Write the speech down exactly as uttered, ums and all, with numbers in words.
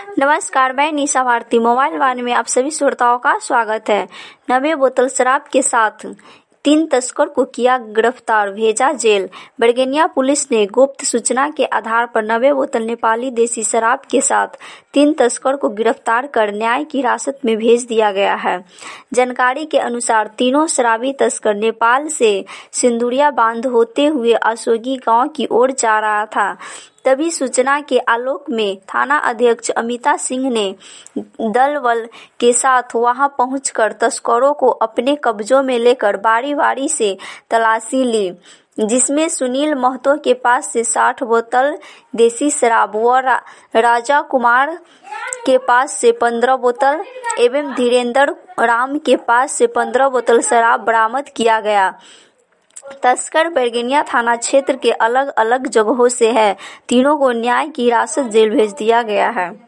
नमस्कार, मैं निशा Bharti. Mobile one में आप सभी श्रोताओं का स्वागत है। नब्बे बोतल शराब के साथ तीन तस्कर को किया गिरफ्तार, भेजा जेल। बड़गैनिया पुलिस ने गुप्त सूचना के आधार पर नब्बे बोतल नेपाली देसी शराब के साथ तीन तस्कर को गिरफ्तार कर न्याय की हिरासत में भेज दिया गया है। जानकारी के अनुसार तीनों शराबी तस्कर नेपाल से सिंदुरिया बांध होते हुए असोगी गांव की ओर जा रहा था। तभी सूचना के आलोक में थाना अध्यक्ष अमिता सिंह ने दल बल के साथ वहां पहुंचकर तस्करों को अपने कब्जों में लेकर बारी बारी से तलाशी ली, जिसमें सुनील महतो के पास से साठ बोतल देसी शराब व रा, राजा कुमार के पास से पंद्रह बोतल एवं धीरेन्द्र राम के पास से पंद्रह बोतल शराब बरामद किया गया। तस्कर बड़गैनिया थाना क्षेत्र के अलग अलग जगहों से है। तीनों को न्याय की हिरासत जेल भेज दिया गया है।